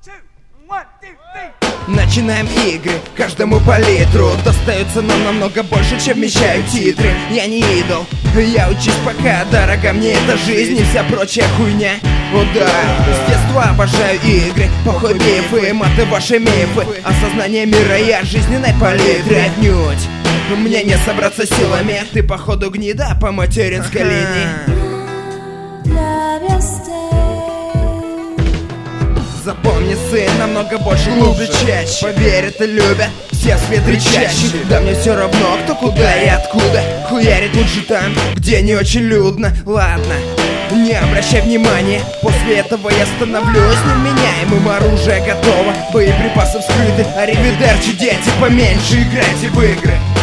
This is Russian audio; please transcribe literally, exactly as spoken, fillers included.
Начинаем игры, каждому по литру. Достается нам намного больше, чем вмещают титры. Я не идол, я учусь пока. Дорога мне эта жизнь и вся прочая хуйня. О да, с детства обожаю игры, похуй бифы, маты ваши мифы. Осознание мира я жизненной палитры отнюдь. Мне не собраться силами, ты походу гнида по материнской линии. Запомни, сын, намного больше, глубже, чаще. Поверь, это любят все светы чаще. Да мне все равно, кто куда и откуда. Хуярит лучше там, где не очень людно. Ладно, не обращай внимания. После этого я становлюсь невменяемым. Оружие готово, боеприпасы вскрыты. Аривидерчи, дети, поменьше играйте в игры.